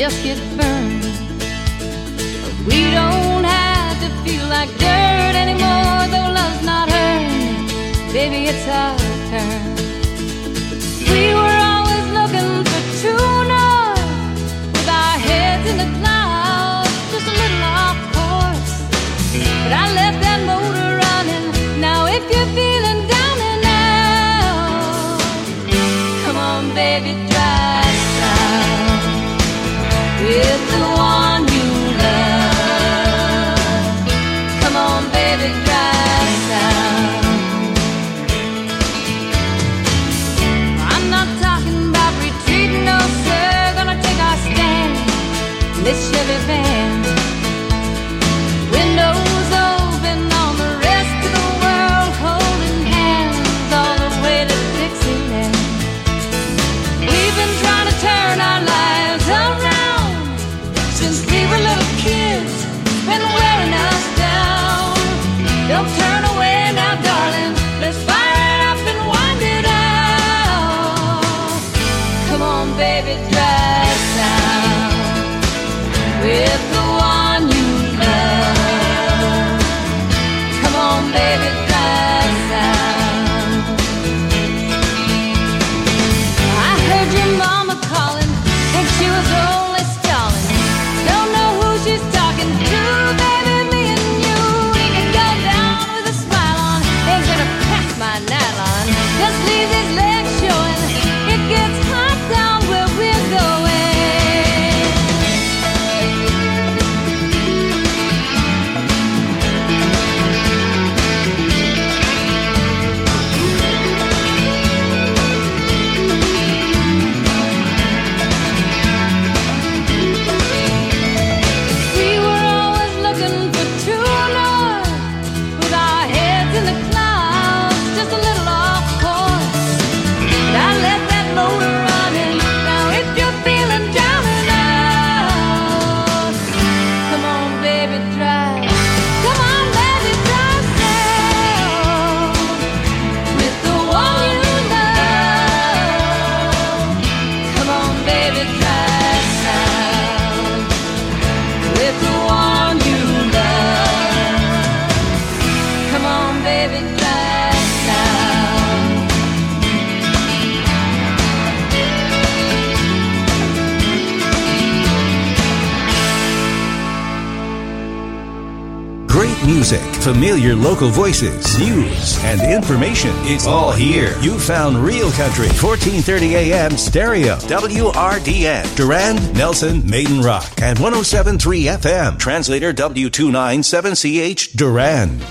just get burned. We don't have to feel like dirt anymore, though love's not earned. Baby, it's our turn. We were always looking for true north, with our heads in the clouds, just a little off course. But I left that motor running. Now if you're feeling down and out, come on, baby, drive south with the one you love. Come on, baby, drive south. I'm not talking about retreating, no sir. Gonna take our stand in this Chevy van. Windows open on the rest of the world, holding hands all the way to Dixieland. We've been trying to turn our lives around since we were little kids, been wearing us down. Don't turn away now, darling. Let's fire it up and wind it out. Come on, baby, drive south with the one you love. Come on, baby, drive south. I heard your mama calling, think she was only stalling. Don't know who she's talking to, baby, me and you. We can go down with a smile on, ain't gonna pack my nylon. Just leave these legs showing, it gets hot down where we're going. We were always looking for true north, with our heads in the clouds, just a little off course. But I let that motor running. Now if you're feeling down and out, come on, baby, drive. Come on, baby, drive south with the one you love. Come on, baby, drive south with the one you love. Come on, baby, drive south. Great music, familiar local voices, news, and information. It's all here. You found Real Country, 1430 AM stereo, WRDN, Durand, Nelson, Maiden Rock, and 107.3 FM. Translator W297CH, Durand.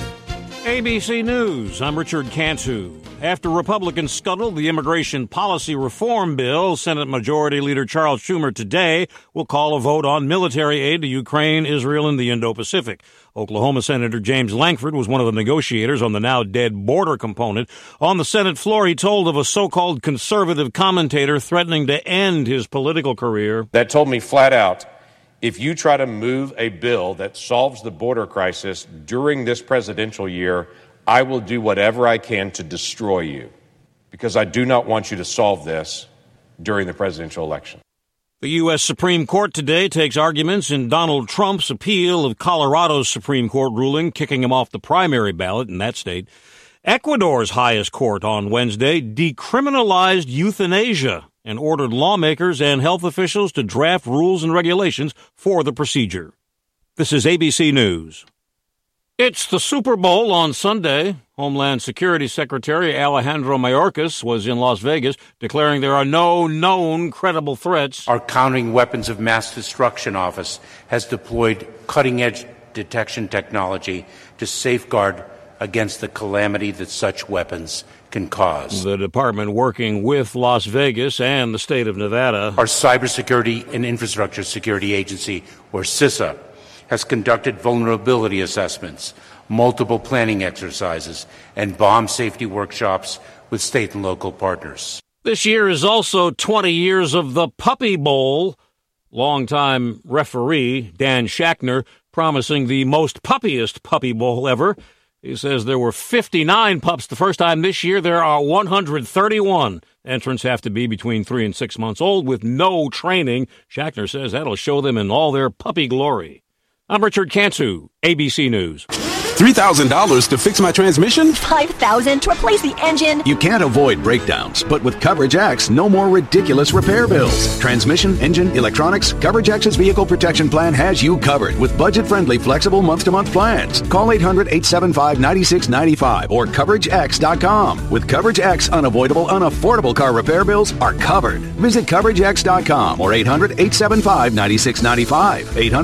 ABC News, I'm Richard Cantu. After Republicans scuttled the immigration policy reform bill, Senate Majority Leader Charles Schumer today will call a vote on military aid to Ukraine, Israel, and the Indo-Pacific. Oklahoma Senator James Lankford was one of the negotiators on the now-dead border component. On the Senate floor, he told of a so-called conservative commentator threatening to end his political career. That told me flat out, if you try to move a bill that solves the border crisis during this presidential year, I will do whatever I can to destroy you, because I do not want you to solve this during the presidential election. The U.S. Supreme Court today takes arguments in Donald Trump's appeal of Colorado's Supreme Court ruling, kicking him off the primary ballot in that state. Ecuador's highest court on Wednesday decriminalized euthanasia and ordered lawmakers and health officials to draft rules and regulations for the procedure. This is ABC News. It's the Super Bowl on Sunday. Homeland Security Secretary Alejandro Mayorkas was in Las Vegas declaring there are no known credible threats. Our Countering Weapons of Mass Destruction Office has deployed cutting-edge detection technology to safeguard against the calamity that such weapons can cause. The department working with Las Vegas and the state of Nevada. Our Cybersecurity and Infrastructure Security Agency, or CISA, has conducted vulnerability assessments, multiple planning exercises, and bomb safety workshops with state and local partners. This year is also 20 years of the Puppy Bowl. Longtime referee Dan Schachner promising the most puppiest Puppy Bowl ever. He says there were 59 pups the first time. This year there are 131. Entrants have to be between 3 and 6 months old with no training. Schachtner says that'll show them in all their puppy glory. I'm Richard Cantu, ABC News. $3,000 to fix my transmission? $5,000 to replace the engine? You can't avoid breakdowns, but with Coverage X, no more ridiculous repair bills. Transmission, engine, electronics, Coverage X's vehicle protection plan has you covered with budget-friendly, flexible month-to-month plans. Call 800-875-9695 or CoverageX.com. With Coverage X, unavoidable, unaffordable car repair bills are covered. Visit CoverageX.com or 800-875-9695.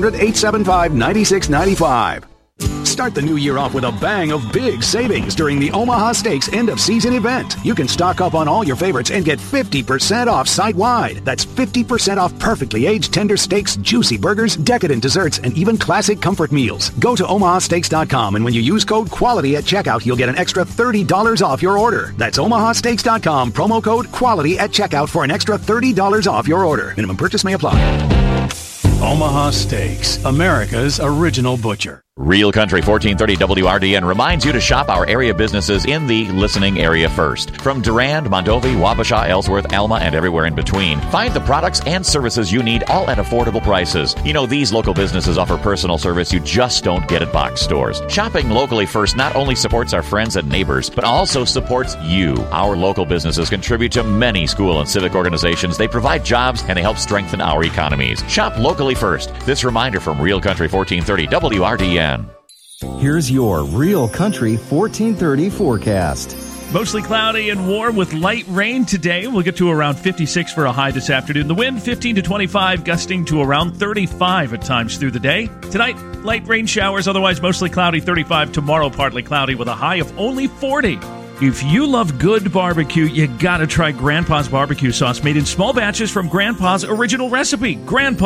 800-875-9695. Start the new year off with a bang of big savings during the Omaha Steaks end-of-season event. You can stock up on all your favorites and get 50% off site-wide. That's 50% off perfectly aged tender steaks, juicy burgers, decadent desserts, and even classic comfort meals. Go to omahasteaks.com, and when you use code QUALITY at checkout, you'll get an extra $30 off your order. That's omahasteaks.com, promo code QUALITY at checkout for an extra $30 off your order. Minimum purchase may apply. Omaha Steaks, America's original butcher. Real Country 1430 WRDN reminds you to shop our area businesses in the listening area first. From Durand, Mondovi, Wabasha, Ellsworth, Alma, and everywhere in between. Find the products and services you need all at affordable prices. You know, these local businesses offer personal service you just don't get at box stores. Shopping locally first not only supports our friends and neighbors, but also supports you. Our local businesses contribute to many school and civic organizations. They provide jobs and they help strengthen our economies. Shop locally first. This reminder from Real Country 1430 WRDN. Here's your Real Country 1430 forecast. Mostly cloudy and warm with light rain today. We'll get to around 56 for a high this afternoon. The wind 15 to 25, gusting to around 35 at times through the day. Tonight, light rain showers, otherwise mostly cloudy, 35. Tomorrow, partly cloudy with a high of only 40. If you love good barbecue, you gotta try Grandpa's barbecue sauce, made in small batches from Grandpa's original recipe.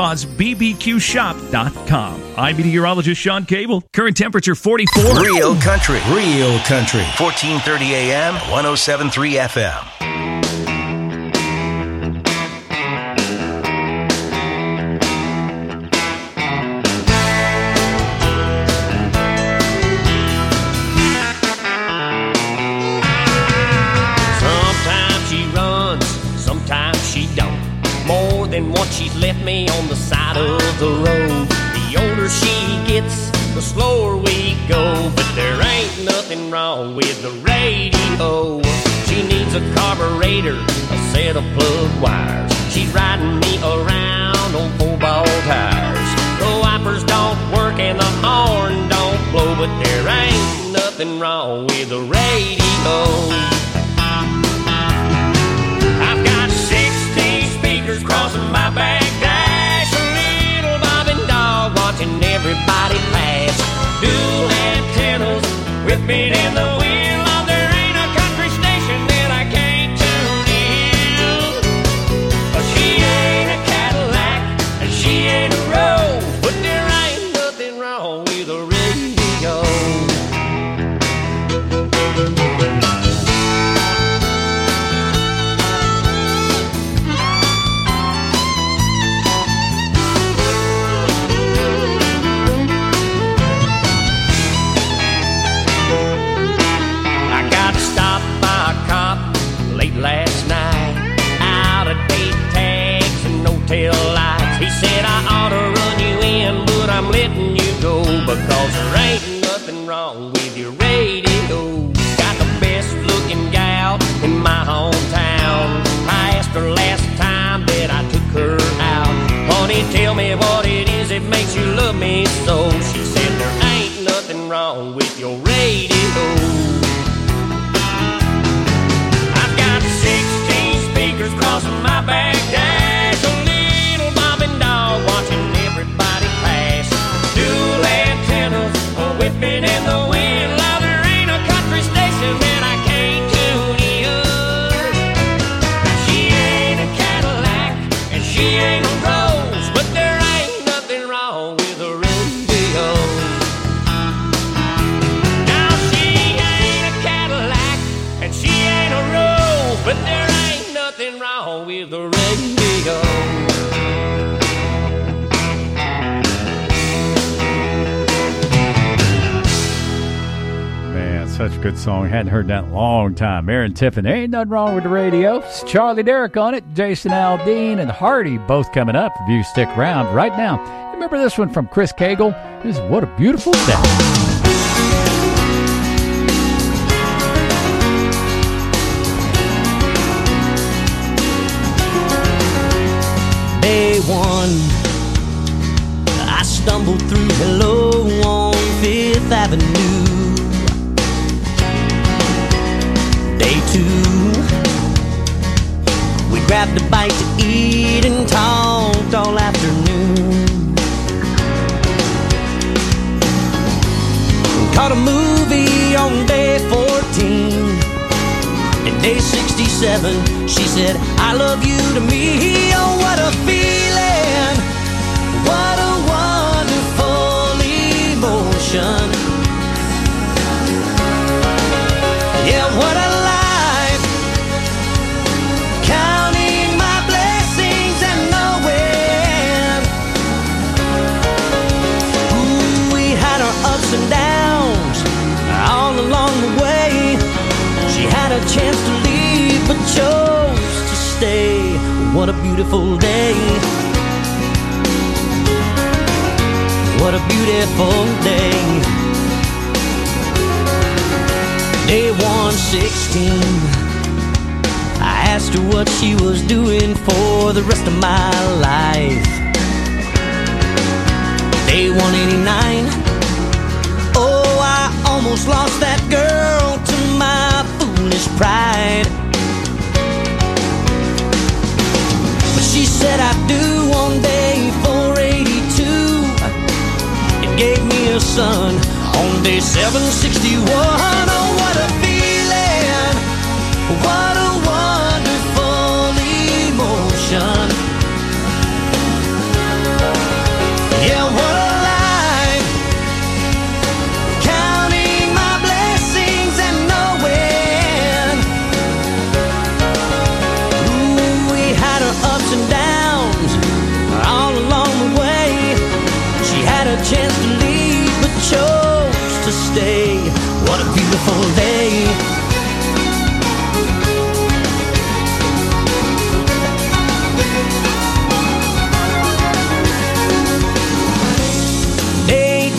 Grandpa'sBBQShop.com. I'm meteorologist Sean Cable. Current temperature 44. Real Country. 1430 AM, 107.3 FM. Once she's left me on the side of the road. The older she gets, the slower we go. But there ain't nothing wrong with the radio. She needs a carburetor, a set of plug wires. She's riding me around on 4-ball tires. The wipers don't work and the horn don't blow. But there ain't nothing wrong with the radio. I've got 60 speakers crossing my back dash, a little bobbing dog watching everybody pass. Dual antennas with me in the wheel. Oh, there ain't a country station that I can't tune in. She ain't a Cadillac and she ain't a Rose, but there ain't nothing wrong with a radio. Last night, out of date tags and no tail lights. He said I ought to run you in, but I'm letting you go because there ain't nothing wrong with your radio. Got the best looking gal in my hometown. I asked her last time that I took her out, honey, tell me what it is that makes you love me so. She said there ain't nothing wrong with your radio. Crossing my back dash, a little bobbing dog watching everybody pass. Dual antennas whipping in the wind. Now there ain't a country station that I can't tune in. She ain't a Cadillac and she ain't a Rose, but there ain't nothing wrong with the radio. Now she ain't a Cadillac and she ain't a Rose, but there ain't nothing wrong with the radio. a good song. Hadn't heard that in a long time. Aaron Tiffin, there ain't nothing wrong with the radio. It's Charlie Derrick on it. Jason Aldean and Hardy both coming up. If you stick around right now. Remember this one from Chris Cagle? This is What a Beautiful Day. Day one, I stumbled through Hello on 5th Avenue. Day two, we grabbed a bite to eat and talked all afternoon. Caught a movie on day 14. And day 67, she said, I love you to me. Oh, what a feeling. What a wonderful emotion. Yeah, what a life. Counting my blessings and knowing. Ooh, we had our ups and downs all along the way. She had a chance to leave, but chose to stay. What a beautiful day. What a beautiful day. Day 116, I asked her what she was doing for the rest of my life. Day 189, oh, I almost lost that girl to my foolish pride. But she said I do on day 482. It gave me a son on day 761. Oh, what a feeling. What a wonderful emotion. Yeah, what a life. Counting my blessings and knowing. Ooh, we had our ups and downs all along the way. She had a chance to leave, but chose to stay. What a beautiful day. Day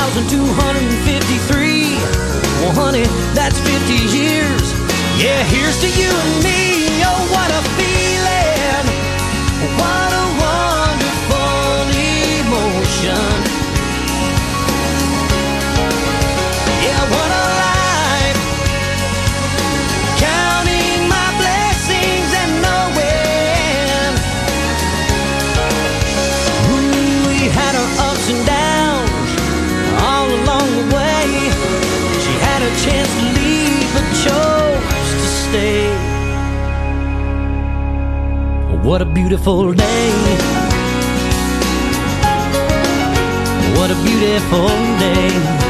18,253. Well, honey, that's 50 years. Yeah, here's to you and me. Oh, what a feeling. What a wonderful emotion. Yeah, what a life. Counting my blessings and knowing. Ooh, we had our ups and downs all along the way. She had a chance to leave, but chose to stay. What a beautiful day. What a beautiful day.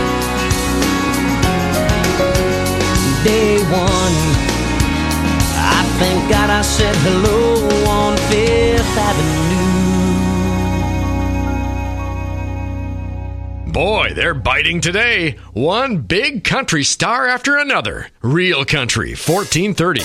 Day one, I thank God I said hello on 5th Avenue. Boy, they're biting today. One big country star after another. Real Country 1430.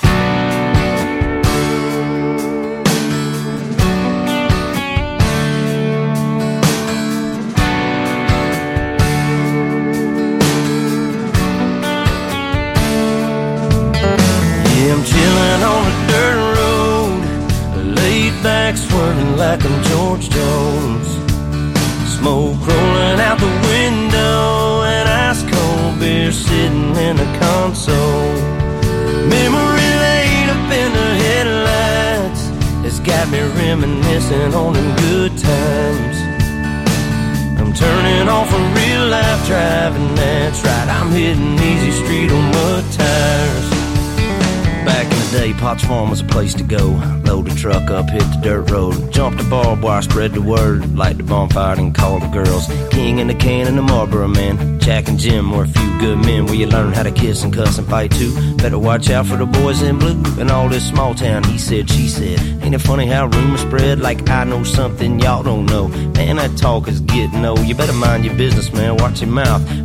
I'm chilling on a dirt road, laid back swirling like I'm George Jones. Smoke rolling out the window and ice cold beer sitting in the console. Memory laid up in the headlights has got me reminiscing on them good times. I'm turning off a real life driving, that's right, I'm hitting easy street on mud tires. Back in the day, Potts Farm was a place to go. Load the truck up, hit the dirt road, jump the barbed wire, spread the word, light the bonfire and call the girls. King in the can and the Marlboro man. Jack and Jim were a few good men where you learn how to kiss and cuss and fight too. Better watch out for the boys in blue and all this small town he said, she said. Ain't it funny how rumors spread like I know something y'all don't know? Man, that talk is getting old. You better mind your business, man, watch your mouth.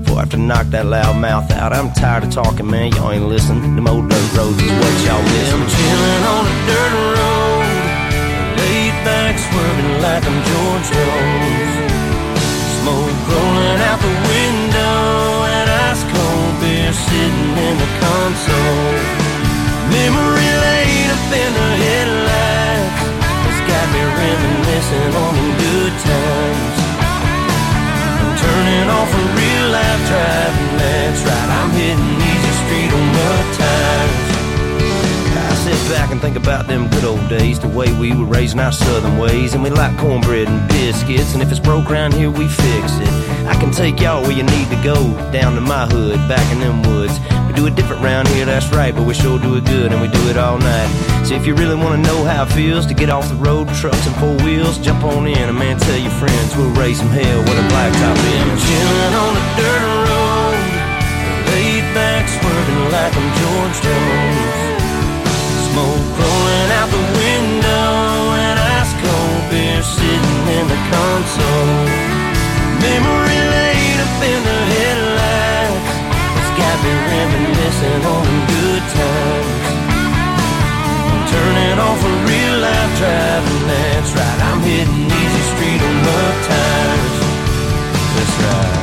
Boy, I have to knock that loud mouth out. I'm tired of talking, man. Y'all ain't listening. Them old dirt roads is what y'all miss. I'm chilling on a dirt road, laid back, swerving like I'm George Jones. Smoke rolling out the window, and ice cold beer sitting in the console. Memory lane up in the headlights has got me reminiscing on the good times. I'm turning off a real life driving, that's right, I'm hitting easy street on mud tires. I sit back and think about them good old days, the way we were raising our southern ways. And we like cornbread and biscuits, and if it's broke around here, we fix it. I can take y'all where you need to go, down to my hood, back in them woods. We do it different round here, that's right, but we sure do it good, and we do it all night. So if you really want to know how it feels to get off the road, trucks and four wheels, jump on in, and man, tell your friends we'll raise some hell with a blacktop in. I'm chilling on a dirt road, laid back, swerving like I'm George Jones. Smoke rolling out the window, and ice cold beer sitting in the console. Memory lane up in the headlights, it's got me reminiscing on the good times. I'm turning off a real life driving, that's right, I'm hitting easy street on mud tires. That's right.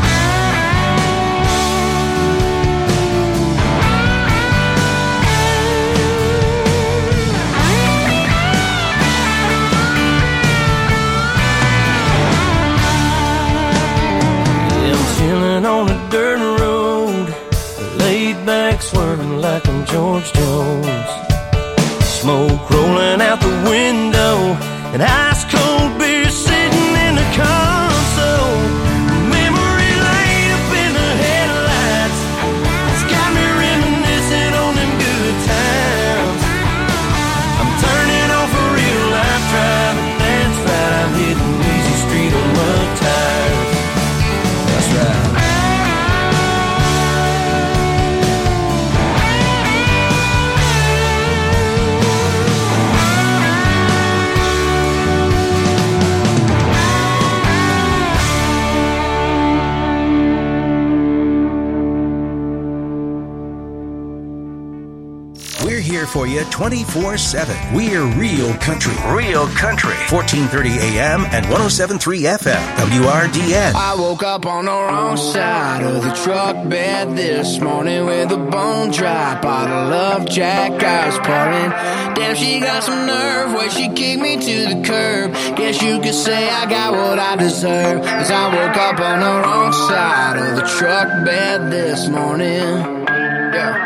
Chilling on a dirt road, laid back, swerving like I'm George Jones. Smoke rolling out the window, and ice cold beer sitting in the console. Memory lane up in the headlights, it's got me reminiscing on them good times. I'm turning off a real life driving, that's right, I'm hitting easy street on mud tires. That's right. We're here for you 24/7. We're Real Country. Real Country. 1430 AM and 107.3 FM. WRDN. I woke up on the wrong side of the truck bed this morning with a bone dry bottle of Jack I was pouring. Damn, she got some nerve where she kicked me to the curb. Guess you could say I got what I deserve, 'cause I woke up on the wrong side of the truck bed this morning. Yeah.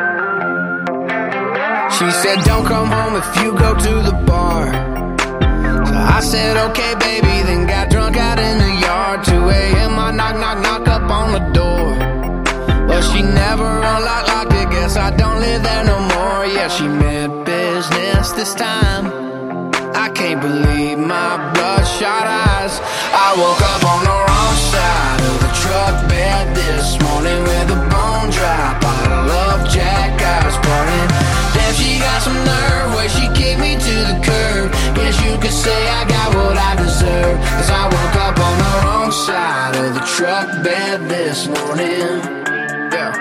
She said, don't come home if you go to the bar. So I said, okay, baby, then got drunk out in the yard. 2 a.m., I knock, knock, knock up on the door. Well, she never unlocked it, guess I don't live there no more. Yeah, she meant business this time. I can't believe my bloodshot eyes. I woke up on the wrong side of the truck bed this morning with a bone dry bottle of Jack I was pouring. Damn, she got some nerve where she kicked me to the curb. Guess you could say I got what I deserve, 'cause I woke up on the wrong side of the truck bed this morning. Yeah.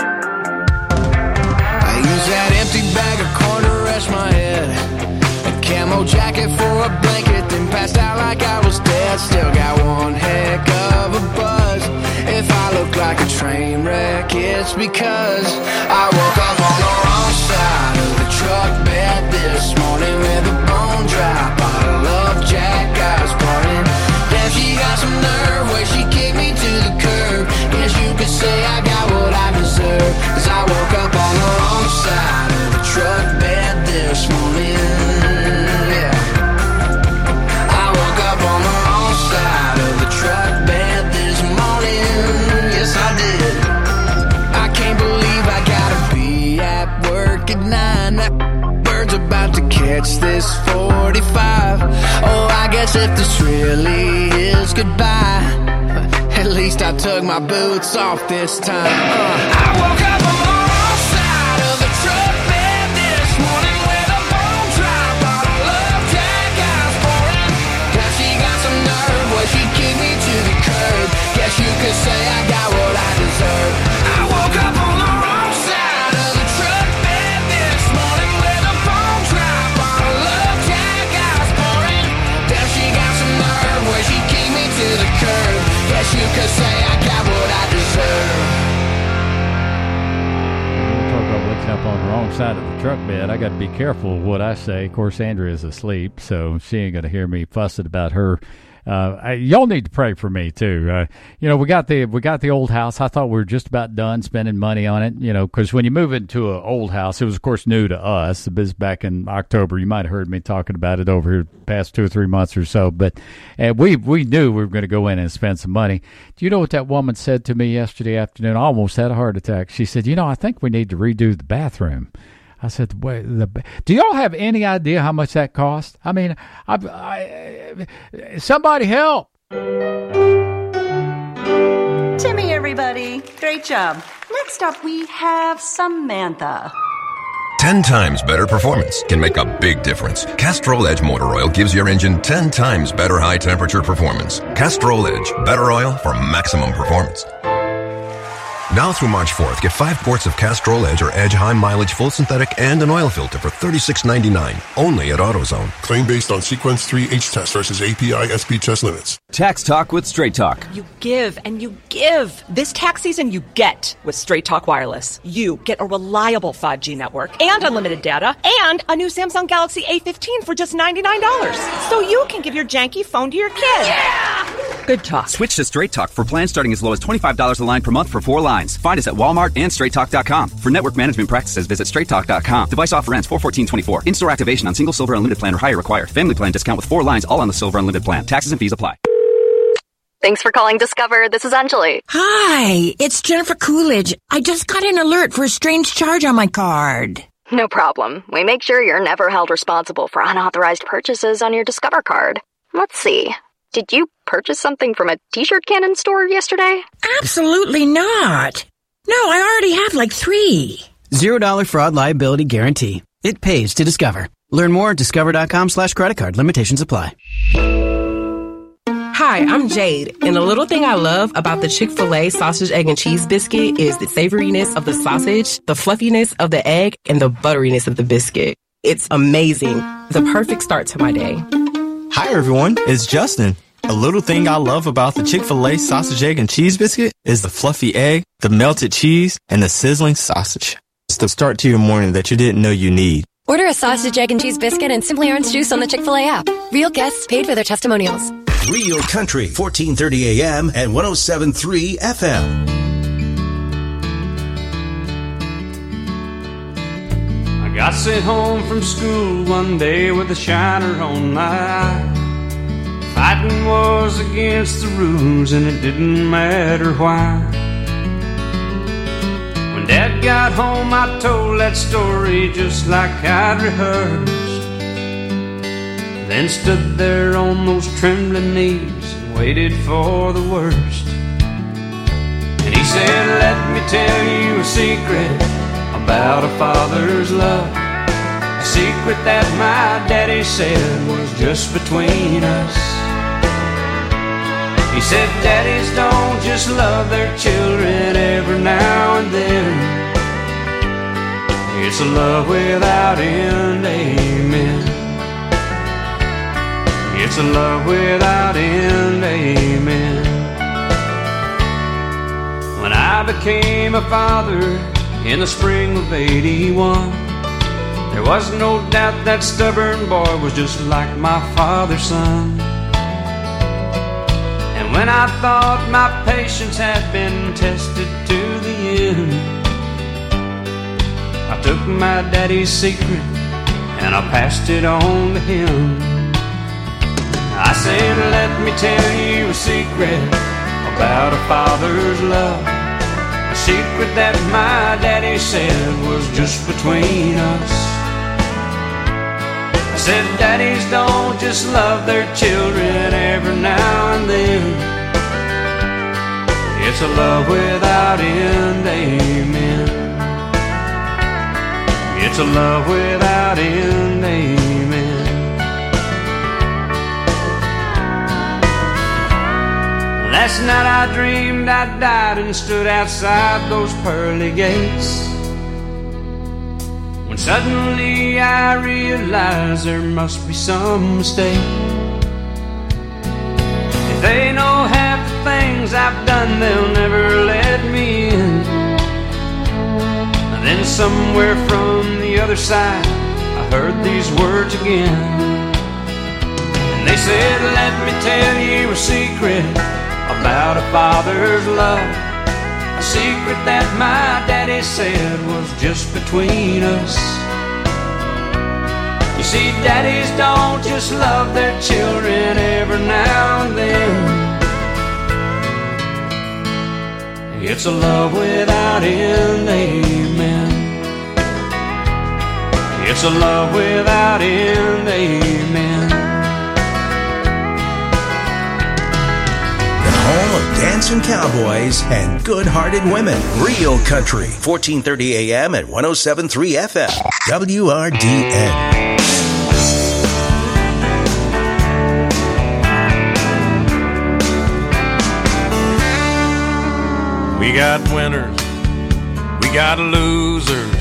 I used that empty bag of corn to rest my head, a camo jacket for a blanket, then passed out like I was dead. Still got one heck of a buzz. If I look like a train wreck, it's because I woke up on the wrong side of the truck bed this morning with a bone dry bottle of Jack I was pouring. Damn, she got some nerve where she kicked me to the curb. Guess you could say I got what I deserve, 'cause I woke up on the wrong side of the truck bed this morning. Yeah. I woke up on the wrong side of the truck bed this morning. Yes, I did. I can't believe I gotta be at work at 9. That bird's about to catch this 45. Oh, I guess if this really is goodbye, at least I took my boots off this time. I woke up on the wrong side of the truck bed this morning with a bone dry bottle of Jack I was pouring. Now she got some nerve where she kicked me to the curb. Guess you could say I got what I deserve. side of the truck bed. I got to be careful what I say. Of course, Andrea's asleep, so she ain't going to hear me fussing about her. Y'all need to pray for me too. We got the old house. I thought we were just about done spending money on it. Because when you move into an old house, it was of course new to us. It was back in October. You might have heard me talking about it over here the past 2 or 3 months or so. But we knew we were going to go in and spend some money. Do you know what that woman said to me yesterday afternoon? I almost had a heart attack. She said, I think we need to redo the bathroom. I said, wait, do y'all have any idea how much that cost? I mean, somebody help. Timmy, everybody. Great job. Next up, we have Samantha. 10 times better performance can make a big difference. Castrol Edge Motor Oil gives your engine 10 times better high-temperature performance. Castrol Edge, better oil for maximum performance. Now through March 4th, get 5 quarts of Castrol Edge or Edge High Mileage Full Synthetic and an oil filter for $36.99. Only at AutoZone. Claim based on Sequence 3H test versus API SP test limits. Tax Talk with Straight Talk. You give and you give. This tax season, you get with Straight Talk Wireless. You get a reliable 5G network and unlimited data and a new Samsung Galaxy A15 for just $99. So you can give your janky phone to your kid. Yeah! Good talk. Switch to Straight Talk for plans starting as low as $25 a line per month for 4 lines. Find us at Walmart and StraightTalk.com. For network management practices, visit StraightTalk.com. Device offer ends 4/14/24. In-store activation on single Silver Unlimited plan or higher required. Family plan discount with 4 lines all on the Silver Unlimited plan. Taxes and fees apply. Thanks for calling Discover. This is Anjali. Hi, it's Jennifer Coolidge. I just got an alert for a strange charge on my card. No problem. We make sure you're never held responsible for unauthorized purchases on your Discover card. Let's see. Did you purchase something from a t-shirt cannon store yesterday? Absolutely not. No, I already have like 3. $0 fraud liability guarantee. It pays to Discover. Learn more at discover.com/credit card. Limitations apply. Hi, I'm Jade, and the little thing I love about the Chick-fil-A sausage, egg, and cheese biscuit is the savoriness of the sausage, the fluffiness of the egg, and the butteriness of the biscuit. It's amazing. The perfect start to my day. Hi, everyone. It's Justin. A little thing I love about the Chick-fil-A sausage, egg, and cheese biscuit is the fluffy egg, the melted cheese, and the sizzling sausage. It's the start to your morning that you didn't know you need. Order a sausage, egg, and cheese biscuit and Simply Orange juice on the Chick-fil-A app. Real guests paid for their testimonials. Real Country, 1430 AM and 107.3 FM. I got sent home from school one day with a shiner on my eye. Fighting was against the rules and it didn't matter why. When Dad got home I told that story just like I'd rehearsed. Then stood there on those trembling knees and waited for the worst. And he said, let me tell you a secret about a father's love. A secret that my daddy said was just between us. He said, daddies don't just love their children every now and then. It's a love without end, amen. It's a love without end, amen. When I became a father in the spring of '81, there was no doubt that stubborn boy was just like my father's son. And when I thought my patience had been tested to the end, I took my daddy's secret and I passed it on to him. I said, let me tell you a secret about a father's love. A secret that my daddy said was just between us. I said, daddies don't just love their children every now and then. It's a love without end, amen. It's a love without end, amen. Last night I dreamed I died and stood outside those pearly gates, when suddenly I realized there must be some mistake. If they know half the things I've done, they'll never let me in. Then Then somewhere from the other side, I heard these words again. And they said, let me tell you a secret about a father's love. A secret that my daddy said was just between us. You see, daddies don't just love their children every now and then. It's a love without end, amen. It's a love without end, amen. The home of dancing cowboys and good-hearted women. Real Country, 1430 AM at 107.3 FM. WRDN. We got winners, we got losers,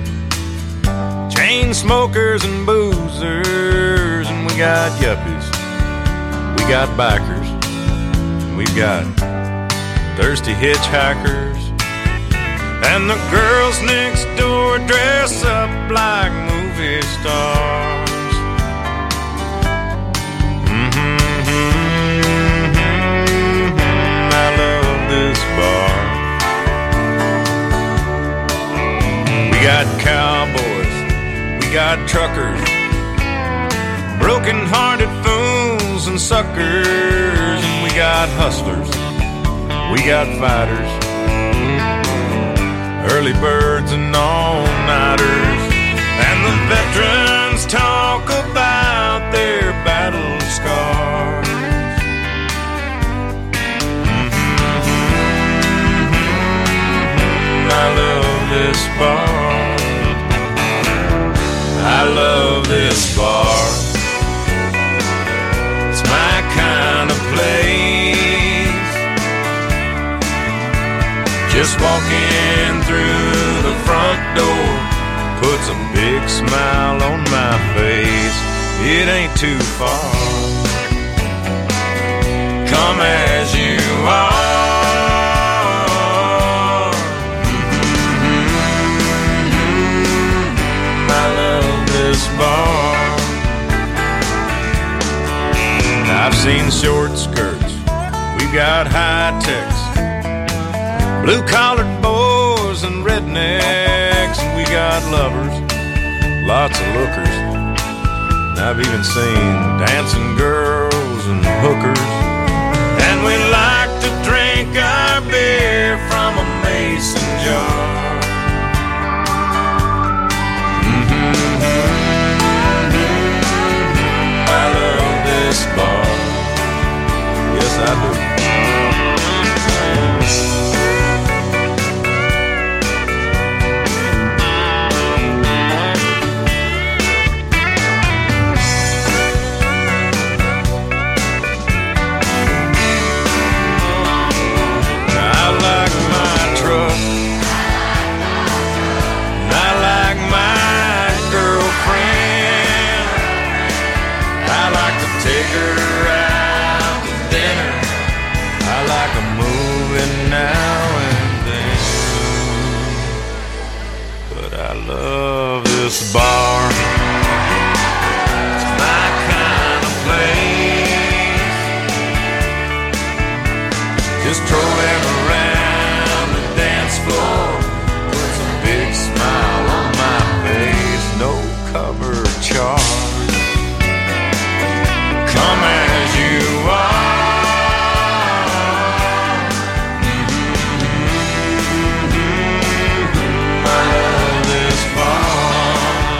chain smokers and boozers, and we got yuppies, we got bikers, and we've got thirsty hitchhikers, and the girls next door dress up like movie stars. I love this bar. We got cowboys, we got truckers, broken-hearted fools and suckers, and we got hustlers, we got fighters, early birds and all-nighters, and the veterans talk about their battle scars. I love this bar. I love this bar. It's my kind of place. Just walking through the front door puts a big smile on my face. It ain't too far. Come as you are. Bar. I've seen short skirts, we've got high techs, blue-collared boys and rednecks, and we got lovers, lots of lookers. And I've even seen dancing girls and hookers. And we like to drink our beer from a mason jar. Bar. Yes, I do. I like my truck. I like my girlfriend. I like to take her out to dinner. I like a movie now and then. But I love this bar. It's my kind of place. Just strolling around the dance floor puts a big smile on my face. No cover charge. Come as you are. I love this bar.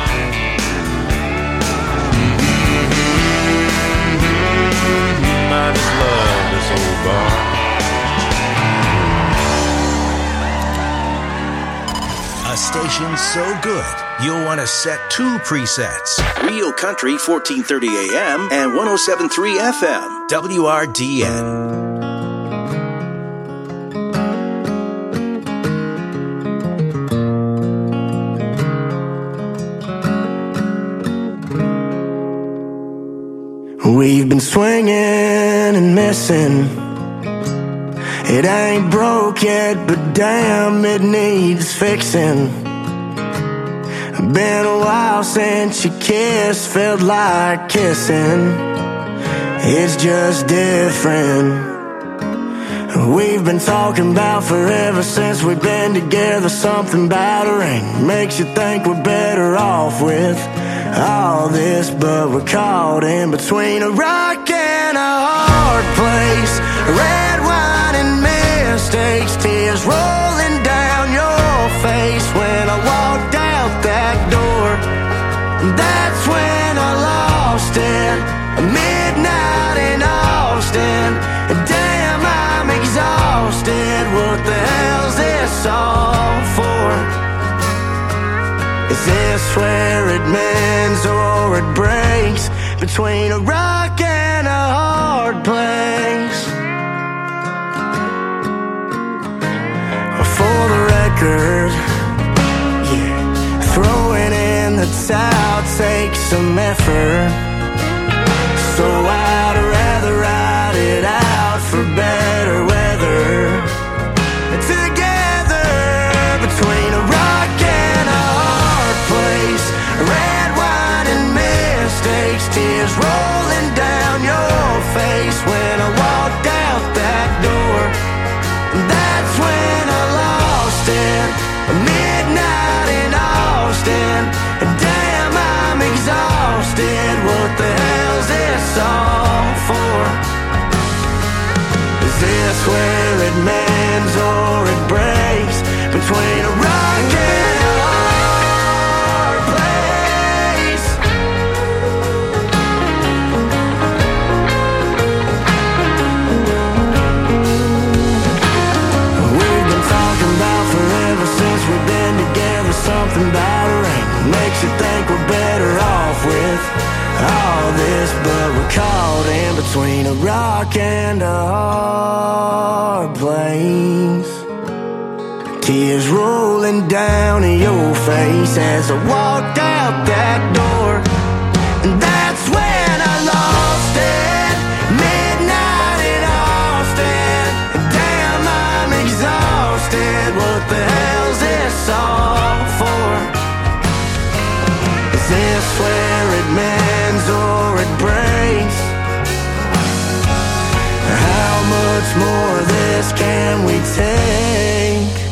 I just love this old bar. A station so good, you'll want to set two presets. Real Country, 1430 AM and 107.3 FM. WRDN. We've been swinging and missing. It ain't broke yet, but damn, it needs fixing. Been a while since you kissed, felt like kissing. It's just different. We've been talking about forever since we've been together. Something about a ring makes you think we're better off with all this, but we're caught in between a rock and a hard place. Red wine and mistakes, tears rolling down your face. When I walked out that door, that's when I lost it. Midnight in Austin, damn, I'm exhausted. What the hell's this all for? Is this where it mends or it breaks? Between a rock and a hard place. For the record, yeah, throwing in the towel takes some effort. So I'd rather ride it out for better weather. Together, between a rock and a hard place. Red wine and mistakes, tears rolling down your face. When I walked out that door, that's when I lost it. Midnight in Austin, damn, I'm exhausted. What the hell's this all for? Is this where it mends or it breaks? Between a rock and a hard place. We've been talking about forever since we've been together. Something about a ring makes you think we're better off with all this, but we're caught in between a rock and a hard place. Tears rolling down your face as I walked out that door, and that's when I lost it. Midnight in Austin, damn, I'm exhausted. What the hell's this all for? Is this where it mends or it breaks? How much more of this can we take?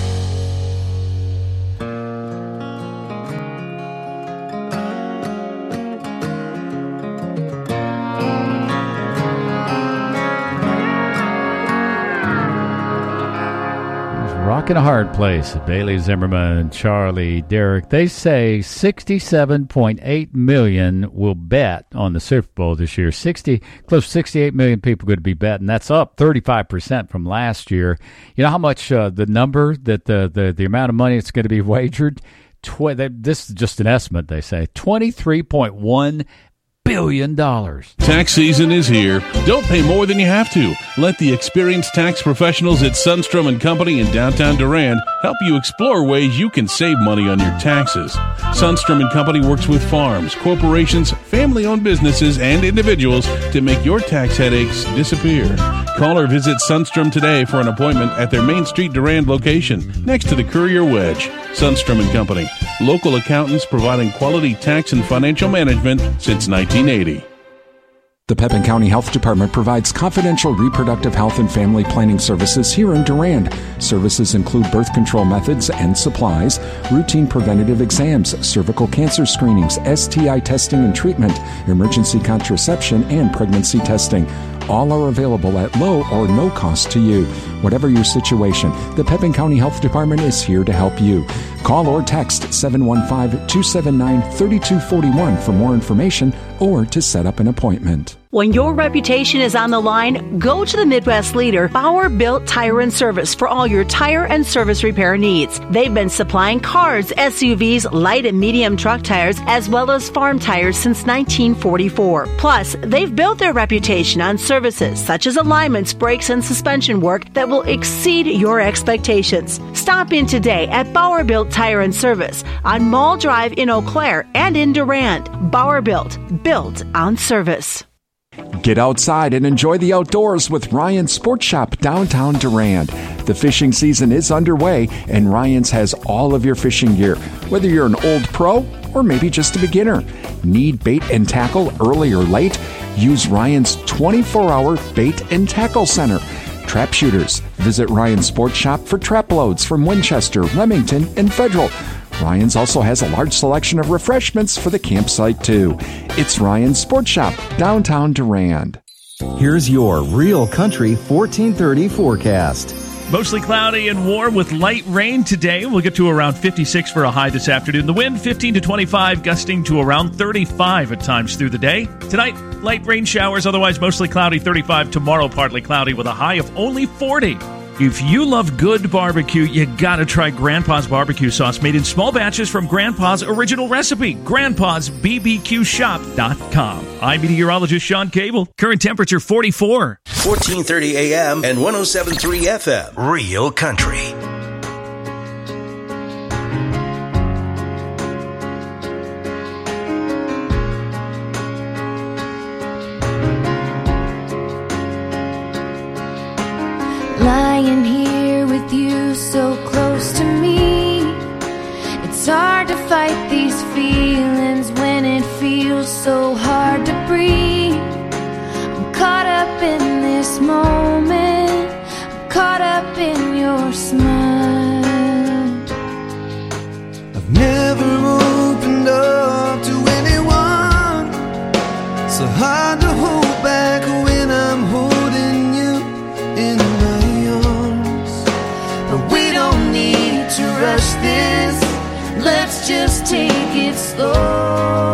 Rockin' a Hard Place, Bailey Zimmerman, Charlie Derrick. They say 67.8 million will bet on the Super Bowl this year. Close to 68 million people going to be betting. That's up 35% from last year. You know how much the number that the amount of money that's going to be wagered? This is just an estimate, they say. $23.1 billion. Tax season is here. Don't pay more than you have to. Let the experienced tax professionals at Sundstrom & Company in downtown Durand help you explore ways you can save money on your taxes. Sundstrom & Company works with farms, corporations, family-owned businesses, and individuals to make your tax headaches disappear. Call or visit Sundstrom today for an appointment at their Main Street Durand location next to the Courier Wedge. Sundstrom & Company, local accountants providing quality tax and financial management since 1980. The Pepin County Health Department provides confidential reproductive health and family planning services here in Durand. Services include birth control methods and supplies, routine preventative exams, cervical cancer screenings, STI testing and treatment, emergency contraception, and pregnancy testing. All are available at low or no cost to you. Whatever your situation, the Pepin County Health Department is here to help you. Call or text 715-279-3241 for more information or to set up an appointment. When your reputation is on the line, go to the Midwest leader, Bauer Built Tire and Service, for all your tire and service repair needs. They've been supplying cars, SUVs, light and medium truck tires, as well as farm tires since 1944. Plus, they've built their reputation on services such as alignments, brakes, and suspension work that will exceed your expectations. Stop in today at Bauer Built Tire and Service on Mall Drive in Eau Claire and in Durand. Bauer Built on service. Get outside and enjoy the outdoors with Ryan's Sports Shop downtown Durand. The fishing season is underway, and Ryan's has all of your fishing gear, whether you're an old pro or maybe just a beginner. Need bait and tackle early or late? Use Ryan's 24-hour bait and tackle center. Trap shooters, visit Ryan's Sports Shop for trap loads from Winchester, Remington, and Federal. Ryan's also has a large selection of refreshments for the campsite, too. It's Ryan's Sports Shop, downtown Durand. Here's your Real Country 1430 forecast. Mostly cloudy and warm with light rain today. We'll get to around 56 for a high this afternoon. The wind 15 to 25, gusting to around 35 at times through the day. Tonight, light rain showers, otherwise mostly cloudy, 35. Tomorrow, partly cloudy with a high of only 40. If you love good barbecue, you gotta try Grandpa's barbecue sauce, made in small batches from Grandpa's original recipe. Grandpa'sBBQShop.com. I'm meteorologist Sean Cable. Current temperature 44. 1430 AM and 107.3 FM. Real Country. Lying here with you so close to me, it's hard to fight these feelings when it feels so hard to breathe. I'm caught up in this moment, I'm caught up in your smile. I've never opened up to anyone, so hard to hold back when I'm holding you in my arms. But we don't need to rush this, let's just take it slow.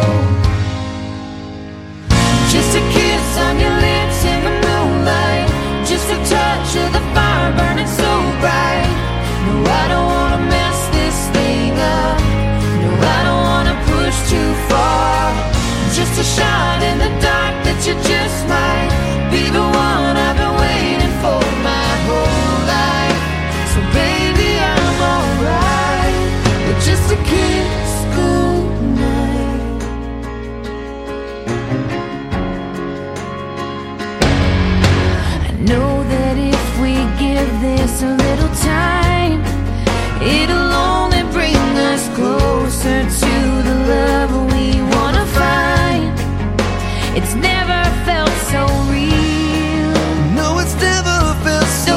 Just a kiss on your lips in the moonlight, just a touch of the fire burning so bright. No, I don't wanna mess this thing up, no, I don't wanna push too far. Just a shot in the dark that you just might be the one I've been waiting for my whole life. So baby, I'm alright with just a kiss goodnight. I know that if we give this a little time, it'll only bring us closer to the love we wanna find. It's never felt so real. No, it's never felt so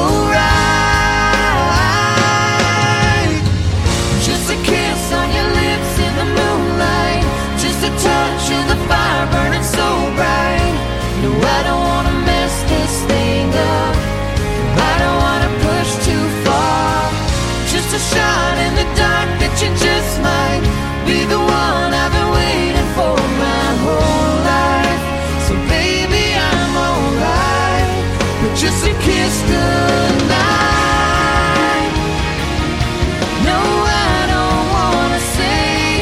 right. Just a kiss on your lips in the moonlight, just a touch of the fire burning so bright. No, I don't wanna mess this thing up, I don't wanna push too far. Just a shot in the dark that you just might be the one I've been waiting for my whole life. So baby, I'm alright with just a kiss goodnight. No, I don't wanna say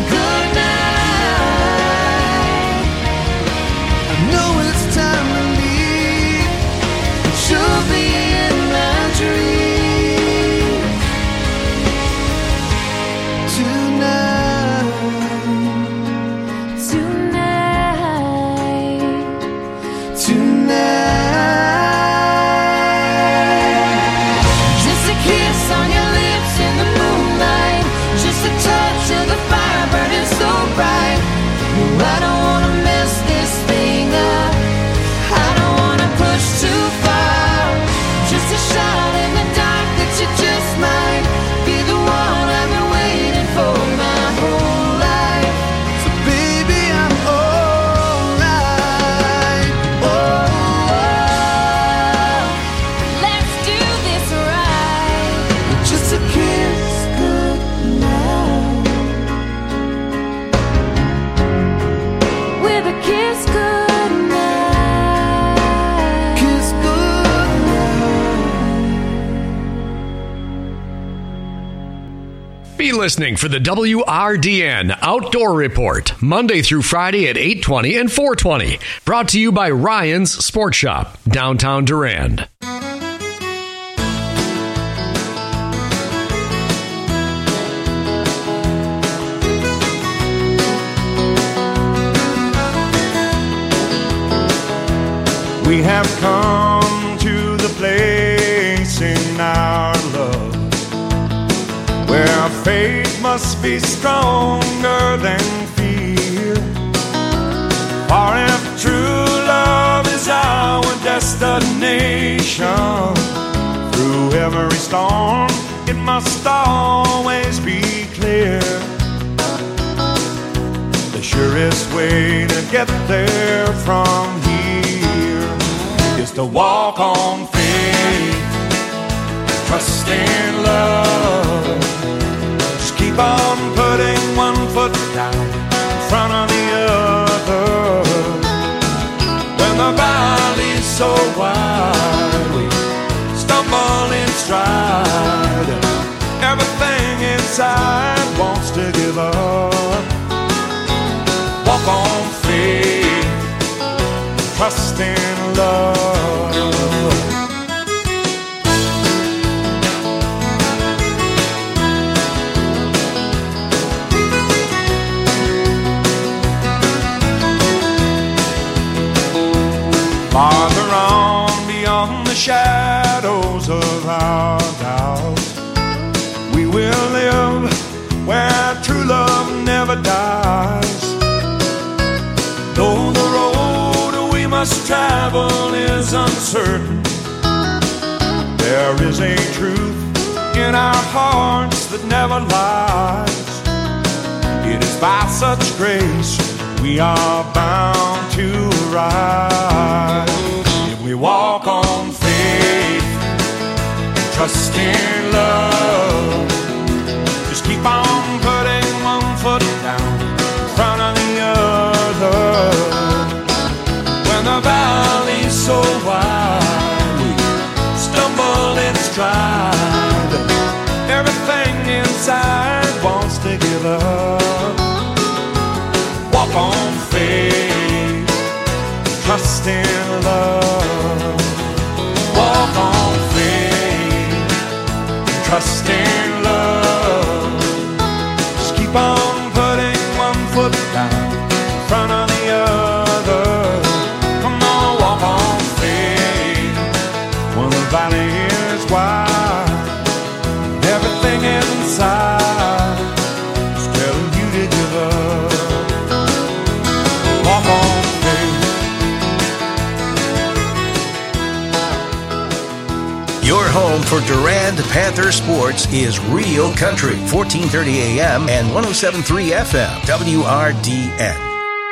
goodnight. I know it's time to leave, but you'll be in my dreams tonight. Just a kiss on your lips in the moonlight, just a touch of the fire burning so bright. No, I don't wanna mess this thing up, I don't wanna push too far. Just a shot in the dark that you just might be the one I've been waiting for my whole life. So baby, I'm alright. Let's do this right. Just a kiss goodnight. With a kiss goodnight. Kiss goodnight. Be listening for the WRDN Outdoor Report, Monday through Friday at 8:20 and 4:20. Brought to you by Ryan's Sports Shop, downtown Durand. We have come to the place in our love where faith must be stronger than fear. For if true love is our destination, through every storm it must always be clear. The surest way to get there from here is to walk on faith, trust in love. Just keep on putting one foot down in front of the other. When the valley's so wide, we stumble in stride. Everything inside wants to give up. Walk on faith, trust in love. Farther on beyond the shadows of our doubts, we will live where true love never dies. Though the road we must travel is uncertain, there is a truth in our hearts that never lies. It is by such grace we are bound to rise. If we walk on faith and trust in love, just keep on putting one foot down in front of the other. When the valley's so wide, we stumble in stride. Everything inside wants to give up. Walk on faith, trust in love. Walk on faith, trust in love. Just keep on putting one foot down in front of the other. Come on, walk on faith. When the valley is wide, and everything inside is telling you to give up. Walk on faith. Your home for Durand Panther sports is Real Country, 1430 AM and 107.3 FM, WRDN.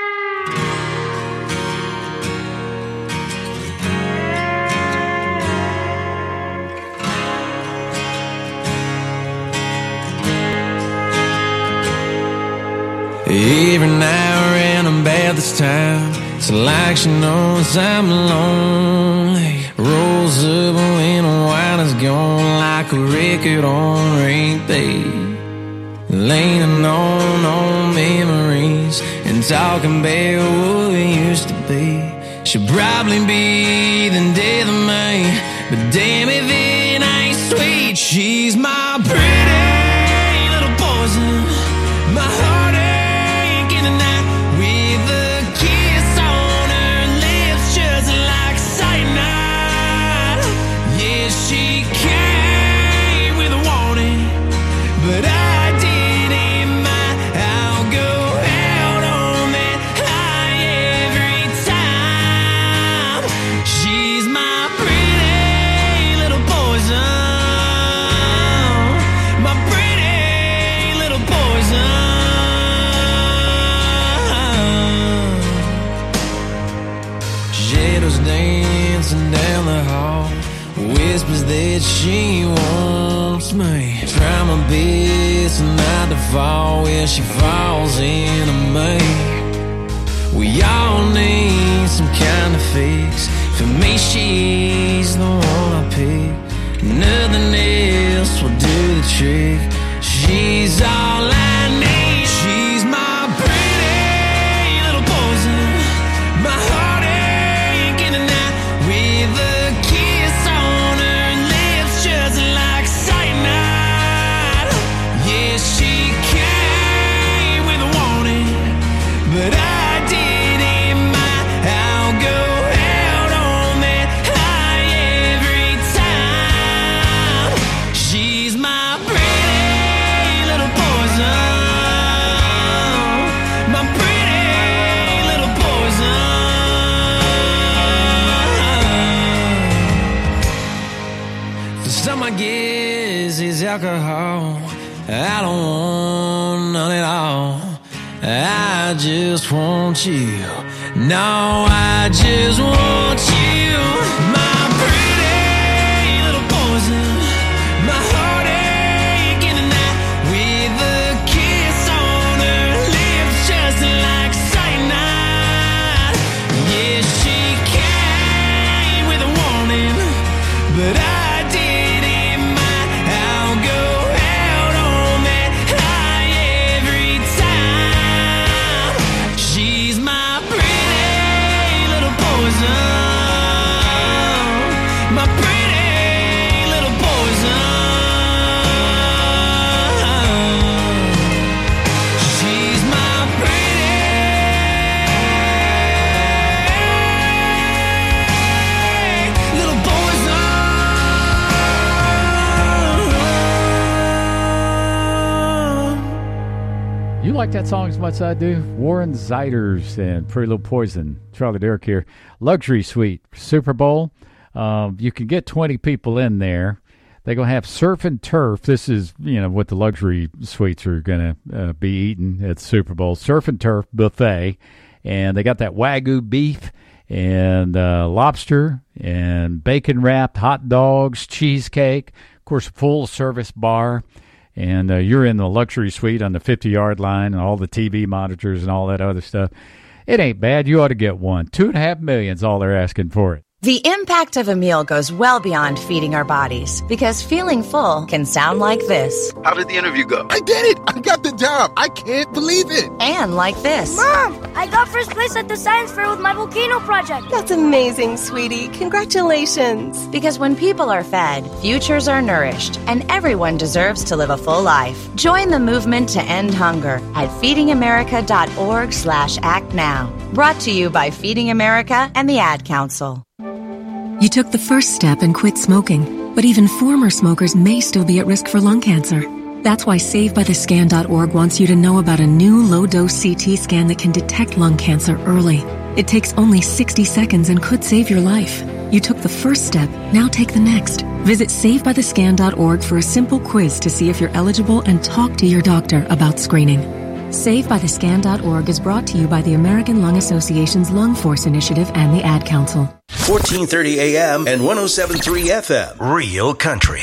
Every now and about this time, it's like she knows I'm lonely. Rolls up when the wine is gone, like a record on repeat. Leaning on memories and talking about what we used to be. She'll probably be the death of me, but damn if it ain't sweet. She's my pretty little poison, my heartache in the night, with a kiss on her lips just like cyanide. Yeah, she came with a warning, but I didn't mind. I'll go out on that high every time. She's my pretty little poison, my pretty little poison. Shadows dancing down the hall, whispers that she wants me. Try my best not to fall where she falls into me. We all need some kind of fix. For me, she's the one I pick. Nothing else will do the trick. She's all I need. She's my pretty little poison, my heartache in the night, with a kiss on her lips just like cyanide. Yeah, she came with a warning, but I didn't mind. I'll go out on alcohol. I don't want none at all. I just want you. No, I just want you. My pretty little poison. My heartache in the night. With a kiss on her lips, just like cyanide. Yeah, she came with a warning, but I didn't mind. I'll go out on that high every time. She's my pretty little poison. My pretty little poison. She's my pretty little poison. You like that song as much as I do? Warren Zeiders and Pretty Little Poison. Charlie Derrick here. Luxury Suite, Super Bowl. You can get 20 people in there. They're going to have surf and turf. This is, what the luxury suites are going to be eating at Super Bowl. Surf and turf buffet. And they got that Wagyu beef and lobster and bacon-wrapped hot dogs, cheesecake. Of course, full-service bar. And you're in the luxury suite on the 50-yard line and all the TV monitors and all that other stuff. It ain't bad. You ought to get one. $2.5 million is all they're asking for it. The impact of a meal goes well beyond feeding our bodies, because feeling full can sound like this. How did the interview go? I did it! I got the job! I can't believe it! And like this. Mom, I got first place at the science fair with my volcano project. That's amazing, sweetie. Congratulations. Because when people are fed, futures are nourished, and everyone deserves to live a full life. Join the movement to end hunger at feedingamerica.org/act now. Brought to you by Feeding America and the Ad Council. You took the first step and quit smoking, but even former smokers may still be at risk for lung cancer. That's why SaveByTheScan.org wants you to know about a new low-dose CT scan that can detect lung cancer early. It takes only 60 seconds and could save your life. You took the first step, now take the next. Visit SaveByTheScan.org for a simple quiz to see if you're eligible and talk to your doctor about screening. SaveByTheScan.org is brought to you by the American Lung Association's Lung Force Initiative and the Ad Council. 1430 AM and 107.3 FM. Real Country.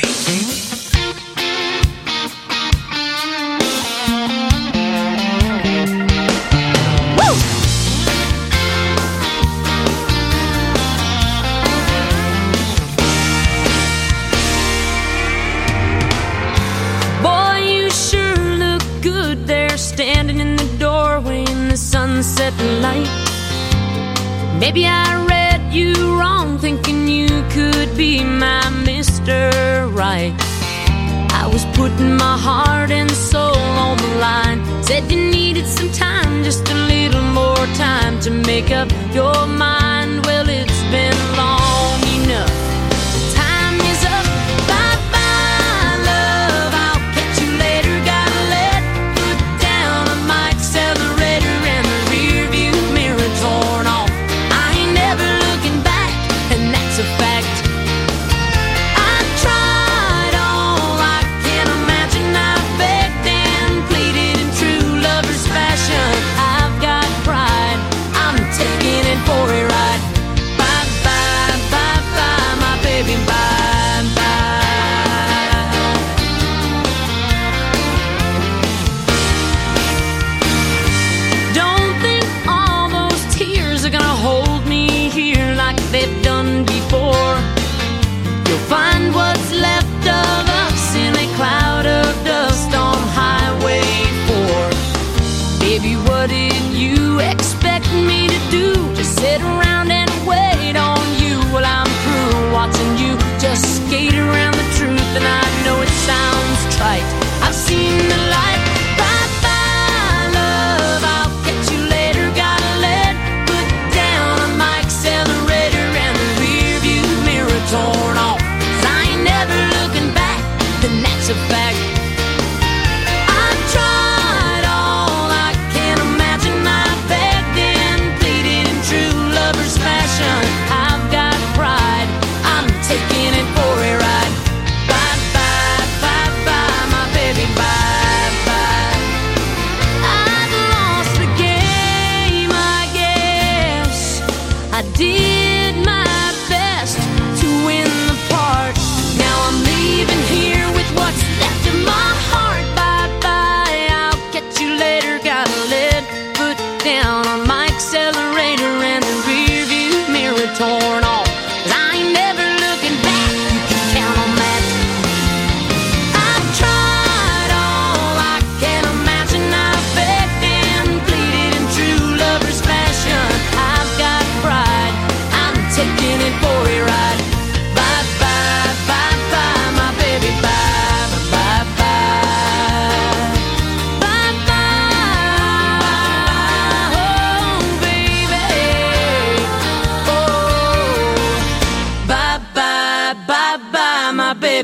Standing in the doorway in the sunset light. Maybe I read you wrong, thinking you could be my Mr. Right. I was putting my heart and soul on the line. Said you needed some time, just a little more time to make up your mind. Well, it's been long enough. Time is up. Bye-bye, love. I'll catch you later. Gotta let foot down on my accelerator and the rear view mirror torn off. I ain't never looking back, and that's a fact. I tried all I can imagine. I begged and pleaded in true lover's fashion. I've got pride. I'm taking it for a ride.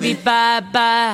baby, bye-bye.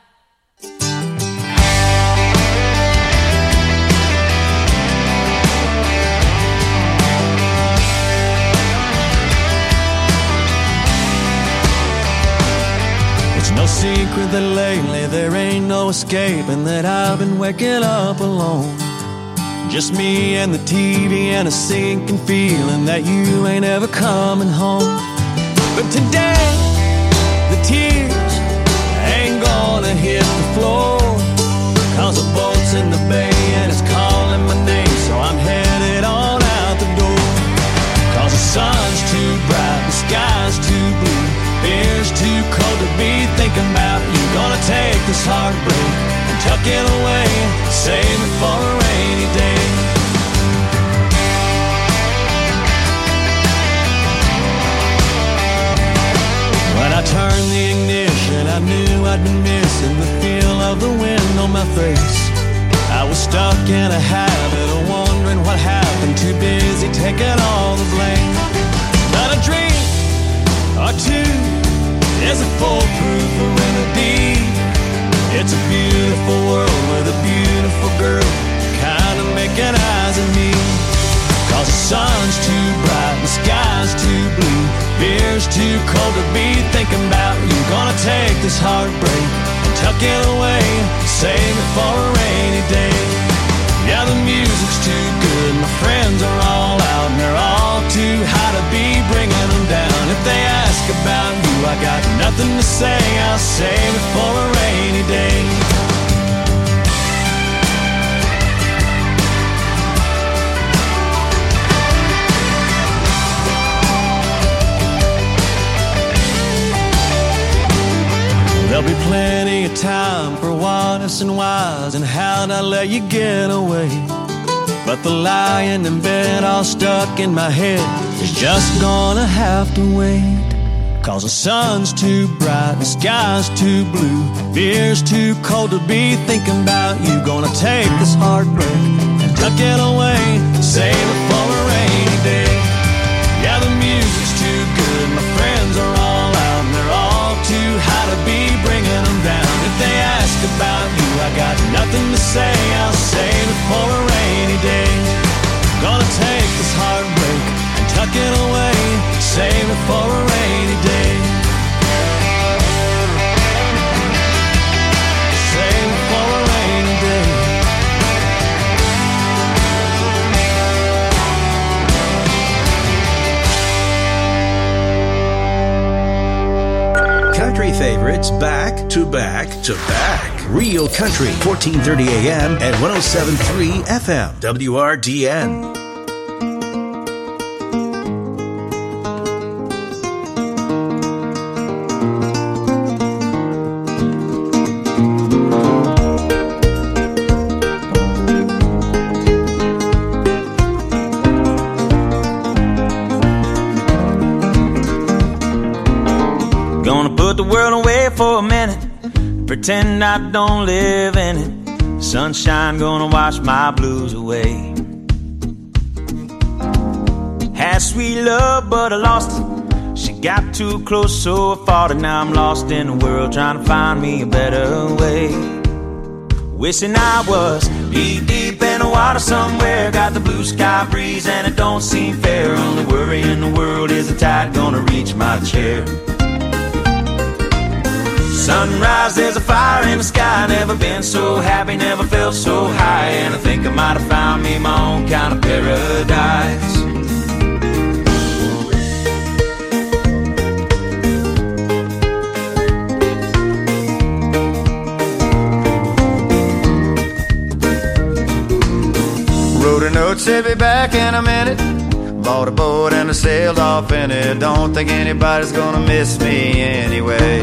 It's no secret that lately there ain't no escaping that I've been waking up alone. Just me and the TV and a sinking feeling that you ain't ever coming home. But today, the tears ain't gonna hit the floor, 'cause the boat's in the bay and it's calling my name, so I'm headed on out the door. 'Cause the sun's too bright, the sky's too blue, beer's too cold to be thinking about you. Gonna take this heartbreak and tuck it away, save it for a rainy day. When I turned the ignition, I knew I'd been missing the feel of the wind on my face. I was stuck in a habit of wondering what happened, too busy taking all the blame. But a dream or two is a foolproof remedy. It's a beautiful world with a beautiful girl kind of making eyes at me. 'Cause the sun's too bright, the sky's too blue, beer's too cold to be thinking about you. Gonna take this heartbreak and tuck it away, save it for a rainy day. Yeah, the music's too good, my friends are all out, and they're all too high to be bringing them down. If they ask about you, I got nothing to say, I'll save it for a rainy day. There'll be plenty of time for what ifs and whys and how'd I let you get away. But the lying in bed all stuck in my head is just gonna have to wait. 'Cause the sun's too bright, the sky's too blue, beer's too cold to be thinking about you. Gonna take this heartbreak and tuck it away, save it for a rainy day. Yeah, the music's too good, my friends are all out, and they're all too high to be bringing them down. If they ask about you, I got nothing to say, I'll save it for a rainy day. Gonna take this heartbreak and tuck it away, save it for a rainy day. Save it for a rainy day. Country favorites back to back to back. Real Country, 1430 AM and 107.3 FM. WRDN. Put the world away for a minute, pretend I don't live in it. Sunshine gonna wash my blues away. Had sweet love but I lost it. She got too close so I fought it. Now I'm lost in the world trying to find me a better way. Wishing I was deep in the water somewhere. Got the blue sky breeze and it don't seem fair. Only worry in the world is the tide gonna reach my chair. Sunrise, there's a fire in the sky. Never been so happy, never felt so high. And I think I might have found me my own kind of paradise. Wrote a note, said be back in a minute. Bought a boat and I sailed off in it. Don't think anybody's gonna miss me anyway.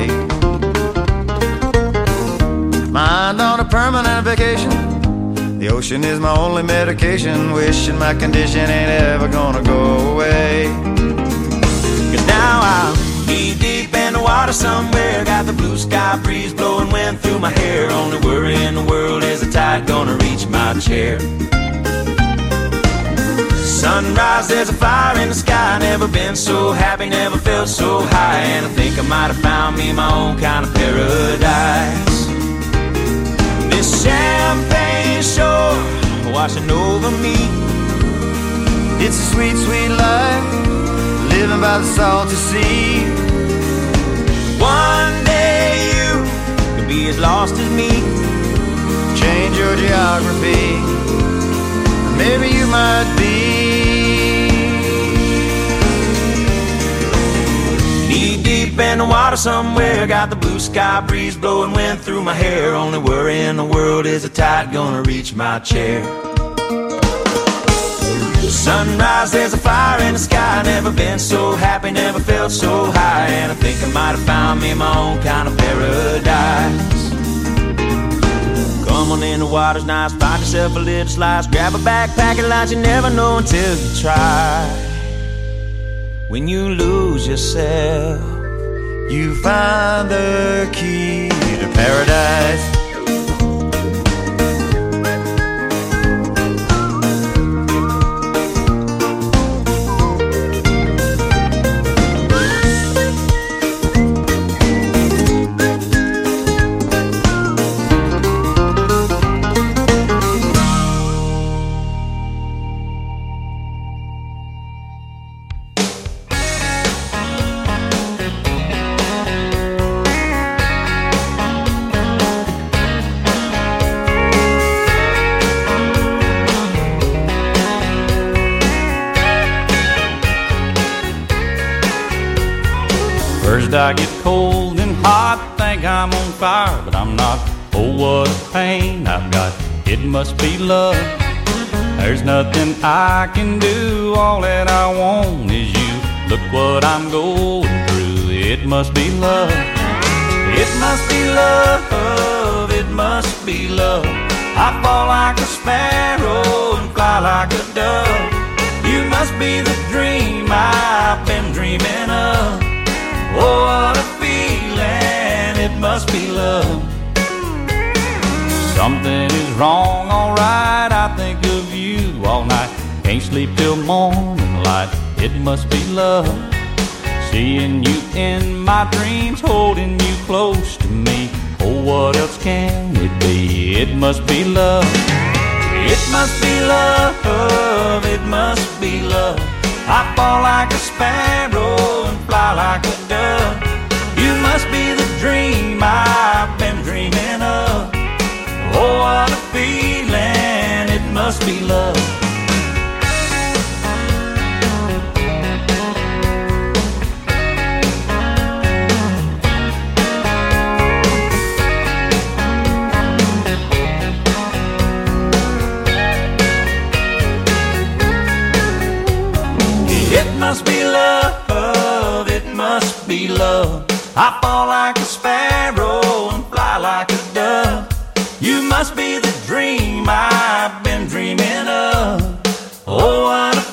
Mind on a permanent vacation. The ocean is my only medication. Wishing my condition ain't ever gonna go away. 'Cause now I'm deep in the water somewhere. Got the blue sky breeze blowing wind through my hair. Only worry in the world is the tide gonna reach my chair. Sunrise, there's a fire in the sky. Never been so happy, never felt so high. And I think think I might have found me my own kind of paradise. This champagne shore washing over me. It's a sweet, sweet life, living by the salty sea. One day you could be as lost as me. Change your geography, maybe you might be knee deep in the water somewhere. Got the blue sky breeze blowing wind through my hair. Only worry in the world is the tide gonna reach my chair. Sunrise, there's a fire in the sky. Never been so happy, never felt so high. And I think I might have found me my own kind of paradise. Come on in, the water's nice. Find yourself a little slice. Grab a backpack and lunch. You never know until you try. When you lose yourself, you find the key to paradise. I get cold and hot, think I'm on fire, but I'm not. Oh, what a pain I've got, it must be love. There's nothing I can do, all that I want is you. Look what I'm going through, it must be love. It must be love, it must be love. I fall like a sparrow and fly like a dove. You must be the dream I've been dreaming of. Oh, what a feeling, it must be love. Something is wrong, alright, I think of you all night. Can't sleep till morning light, it must be love. Seeing you in my dreams, holding you close to me. Oh, what else can it be? It must be love. It must be love, it must be love. I fall like a sparrow and fly like a dove. You must be the dream I've been dreaming of. Oh, what a feeling, it must be love. It must be love, it must be love. I fall like a sparrow and fly like a dove. You must be the dream I've been dreaming of. Oh, what a